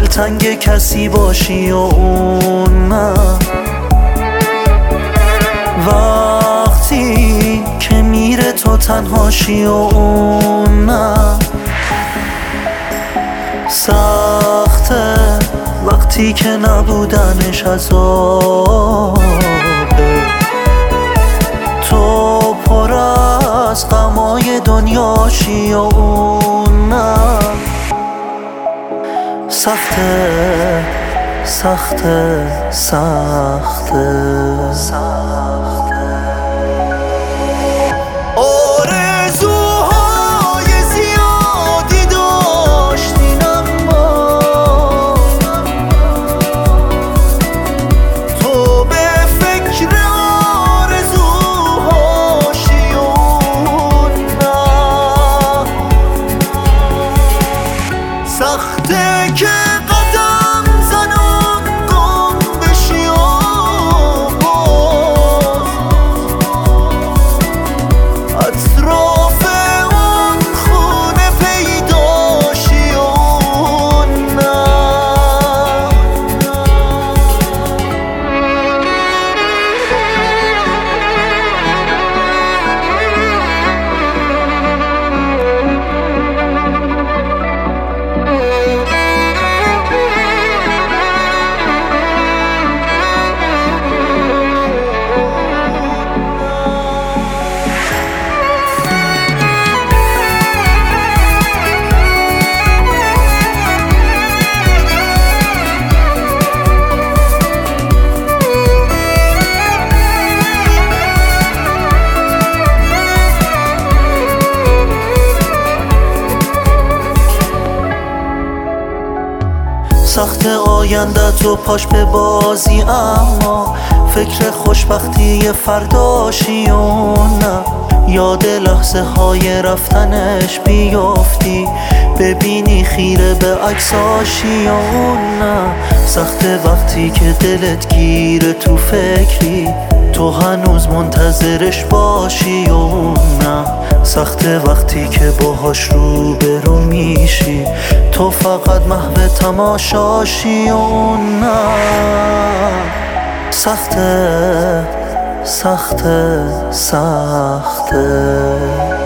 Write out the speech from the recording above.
دلتنگ کسی باشی و اون نه، وقتی که میره تو تنهاشی و اون نه. سخته وقتی که نبودنش عذابه، تو پر از غمای دنیاشی و اون نه. سخته سخته سخته آرزوهای زیادی داشتین اما تو به فکر آرزوهاشی و نه. سخته که قدم زنم گم بشی و باز اطراف اون خونه پیداشی و نه. سخت آینده تو پاش به بازی، اما فکر خوشبختی فرداشی و نه. یاد لحظه های رفتنش بیافتی، ببینی خیره به عکساشی و نه. سخت وقتی که دلت گیره تو فکری، تو هنوز منتظرش باشی و نه. سخت وقتی که باهاش روبرو میشی، تو فقط محو تماشاشی و نه. سخته سخته سخته